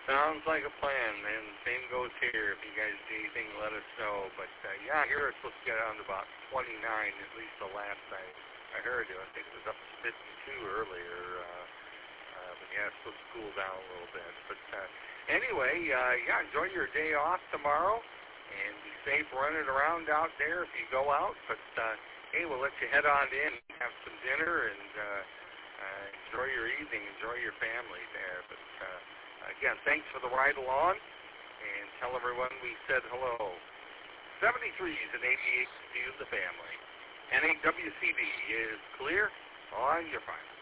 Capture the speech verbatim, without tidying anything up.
Sounds like a plan, man. Same goes here. If you guys need anything, let us know. But, uh, yeah, here it's supposed to get down to about twenty-nine, at least the last I, I heard. I think it was up to fifty-two earlier. Uh, uh, but, yeah, it's supposed to cool down a little bit. But, uh, anyway, uh, yeah, enjoy your day off tomorrow. And be safe running around out there if you go out. But, uh, hey, we'll let you head on in and have some dinner and uh, uh, enjoy your evening. Enjoy your family there. But, uh, again, thanks for the ride along, and tell everyone we said hello. seventy-threes and eighty-eights to you, the family. N A W C B is clear on your final.